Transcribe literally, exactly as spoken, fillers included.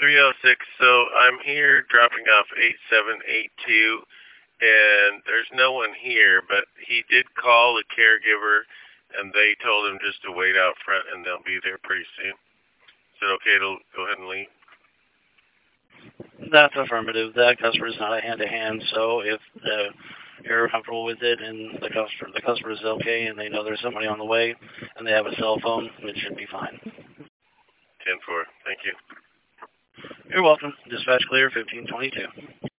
three oh six. So I'm here dropping off eight seven eight two, and there's no one here, but he did call the caregiver, and they told him just to wait out front, and they'll be there pretty soon. Is it okay to go ahead and leave? That's affirmative. That customer is not a hand-to-hand, so if the, you're comfortable with it and the customer the customer is okay and they know there's somebody on the way and they have a cell phone, it should be fine. ten four. Thank you. You're welcome. Dispatch clear, fifteen twenty-two.